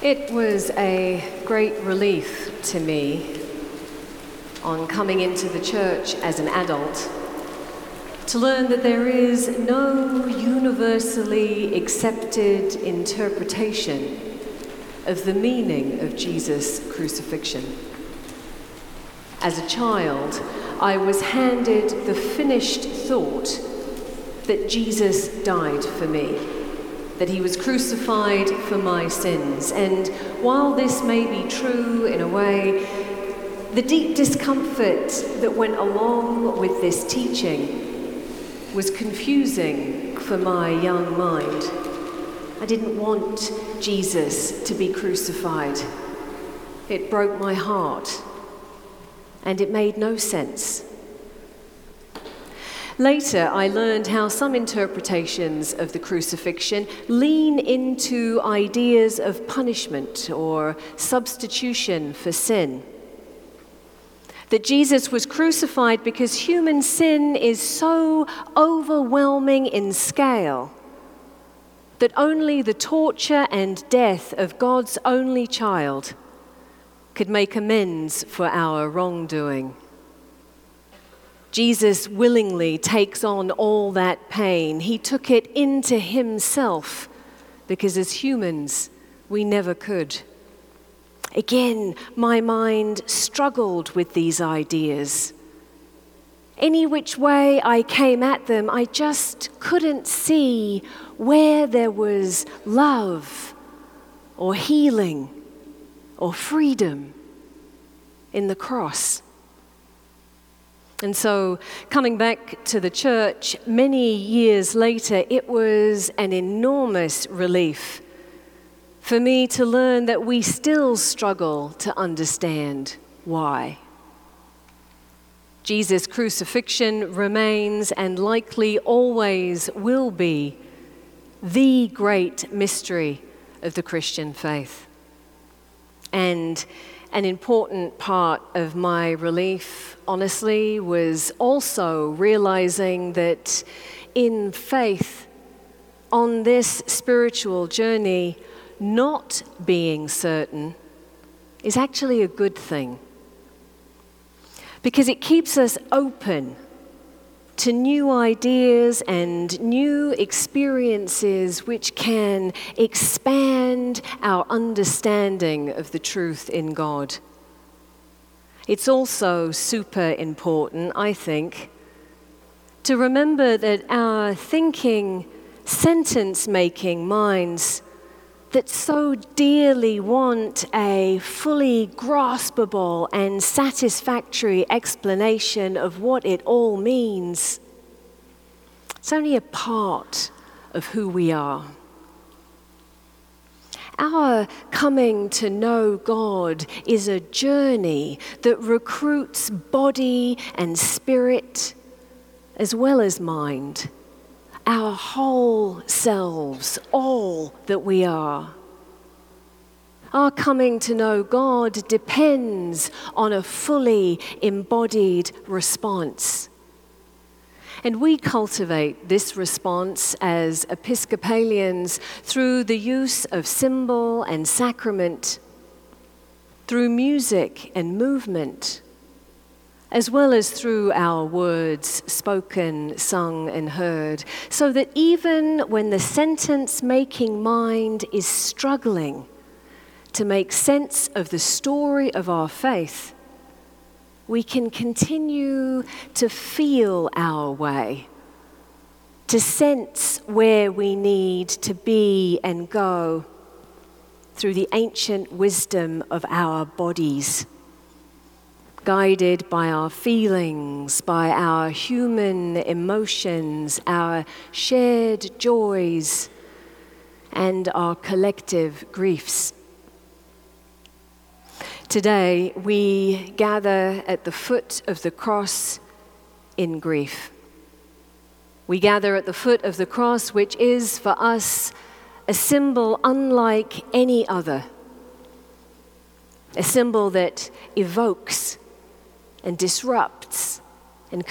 It was a great relief to me on coming into the church as an adult to learn that there is no universally accepted interpretation of the meaning of Jesus' crucifixion. As a child, I was handed the finished thought that Jesus died for me, that he was crucified for my sins. And while this may be true in a way, the deep discomfort that went along with this teaching was confusing for my young mind. I didn't want Jesus to be crucified. It broke my heart, and it made no sense. Later, I learned how some interpretations of the crucifixion lean into ideas of punishment or substitution for sin. That Jesus was crucified because human sin is so overwhelming in scale that only the torture and death of God's only child could make amends for our wrongdoing. Jesus willingly takes on all that pain. He took it into himself because as humans, we never could. Again, my mind struggled with these ideas. Any which way I came at them, I just couldn't see where there was love or healing or freedom in the cross. And so, coming back to the church many years later, it was an enormous relief for me to learn that we still struggle to understand why. Jesus' crucifixion remains and likely always will be the great mystery of the Christian faith. And an important part of my relief, honestly, was also realizing that in faith, on this spiritual journey, not being certain is actually a good thing. Because it keeps us open to new ideas and new experiences which can expand our understanding of the truth in God. It's also super important, I think, to remember that our thinking, sentence-making minds that so dearly want a fully graspable and satisfactory explanation of what it all means, it's only a part of who we are. Our coming to know God is a journey that recruits body and spirit as well as mind. Our whole selves, all that we are. Our coming to know God depends on a fully embodied response. And we cultivate this response as Episcopalians through the use of symbol and sacrament, through music and movement, as well as through our words spoken, sung, and heard, so that even when the sentence-making mind is struggling to make sense of the story of our faith, we can continue to feel our way, to sense where we need to be and go through the ancient wisdom of our bodies, guided by our feelings, by our human emotions, our shared joys, and our collective griefs. Today, we gather at the foot of the cross in grief. We gather at the foot of the cross, which is for us a symbol unlike any other, a symbol that evokes and disrupts and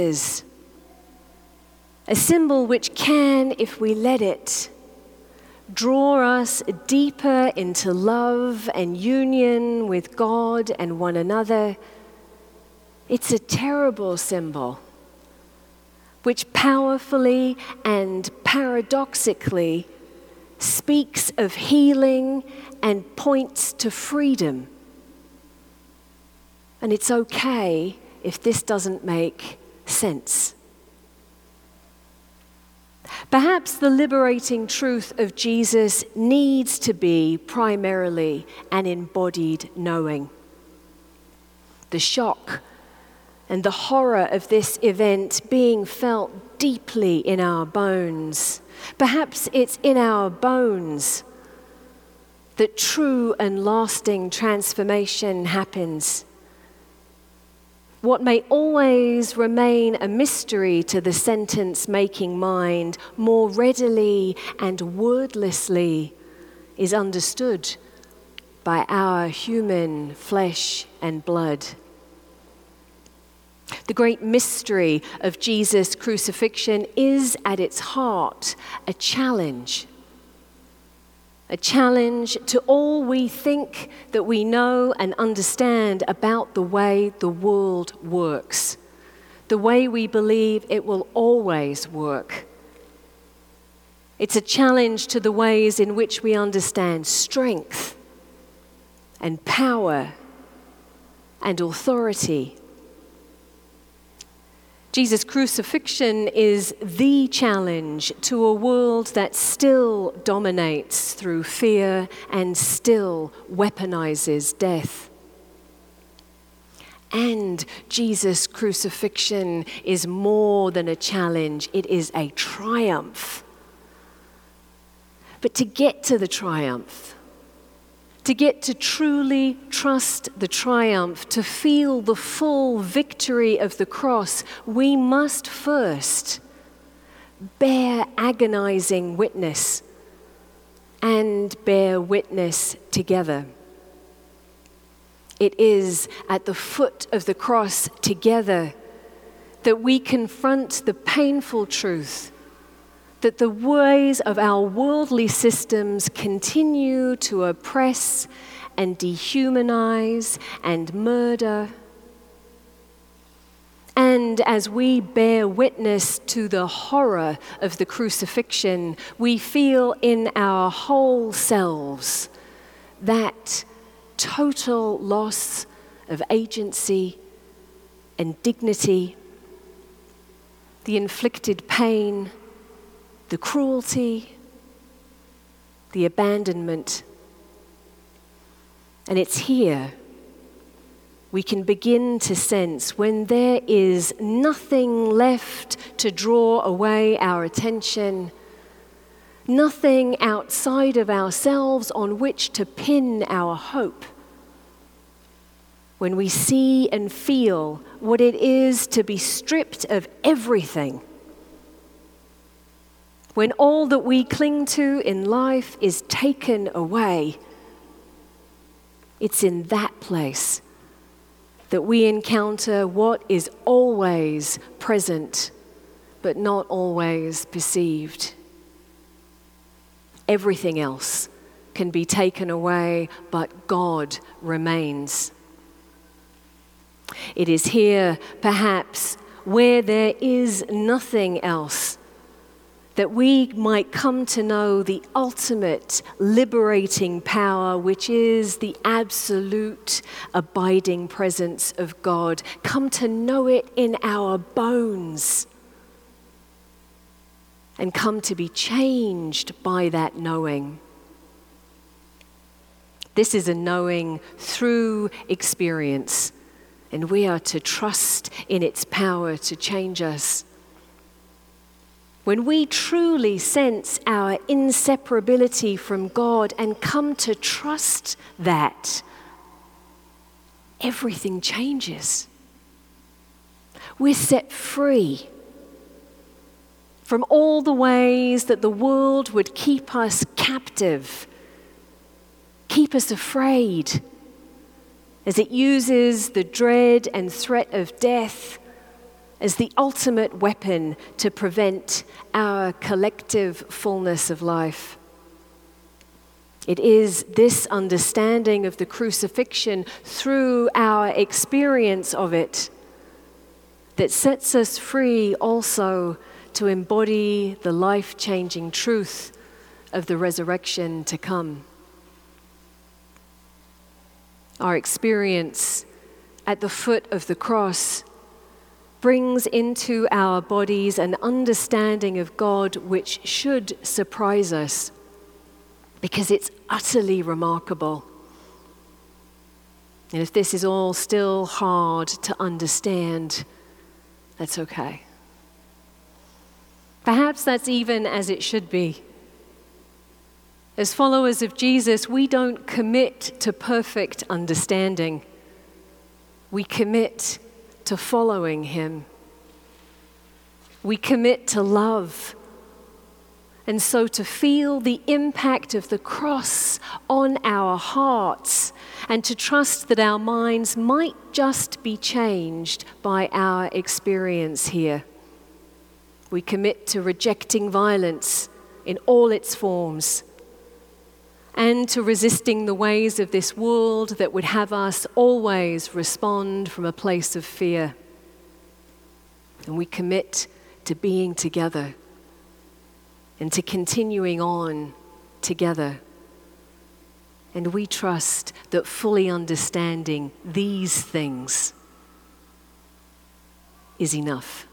confuses. A symbol which can, if we let it, draw us deeper into love and union with God and one another, it's a terrible symbol which powerfully and paradoxically speaks of healing and points to freedom. And it's okay if this doesn't make sense. Perhaps the liberating truth of Jesus needs to be primarily an embodied knowing. The shock and the horror of this event being felt deeply in our bones. Perhaps it's in our bones that true and lasting transformation happens. What may always remain a mystery to the sentence-making mind more readily and wordlessly is understood by our human flesh and blood. The great mystery of Jesus' crucifixion is at its heart a challenge to all we think that we know and understand about the way the world works, the way we believe it will always work. It's a challenge to the ways in which we understand strength and power and authority. Jesus' crucifixion is the challenge to a world that still dominates through fear and still weaponizes death. And Jesus' crucifixion is more than a challenge, it is a triumph. But to get to the triumph, to get to truly trust the triumph, to feel the full victory of the cross, we must first bear agonizing witness and bear witness together. It is at the foot of the cross together that we confront the painful truth that the ways of our worldly systems continue to oppress and dehumanize and murder. And as we bear witness to the horror of the crucifixion, we feel in our whole selves that total loss of agency and dignity, the inflicted pain, the cruelty, the abandonment. And it's here we can begin to sense when there is nothing left to draw away our attention, nothing outside of ourselves on which to pin our hope. When we see and feel what it is to be stripped of everything, when all that we cling to in life is taken away, it's in that place that we encounter what is always present, but not always perceived. Everything else can be taken away, but God remains. It is here, perhaps, where there is nothing else, that we might come to know the ultimate liberating power, which is the absolute abiding presence of God. Come to know it in our bones and come to be changed by that knowing. This is a knowing through experience, and we are to trust in its power to change us. When we truly sense our inseparability from God and come to trust that, everything changes. We're set free from all the ways that the world would keep us captive, keep us afraid, as it uses the dread and threat of death as the ultimate weapon to prevent our collective fullness of life. It is this understanding of the crucifixion through our experience of it that sets us free also to embody the life-changing truth of the resurrection to come. Our experience at the foot of the cross brings into our bodies an understanding of God which should surprise us, because it's utterly remarkable. And if this is all still hard to understand, that's okay. Perhaps that's even as it should be. As followers of Jesus, we don't commit to perfect understanding. We commit to following him. We commit to love. And so to feel the impact of the cross on our hearts, and to trust that our minds might just be changed by our experience here. We commit to rejecting violence in all its forms, and to resisting the ways of this world that would have us always respond from a place of fear. And we commit to being together and to continuing on together. And we trust that fully understanding these things is enough.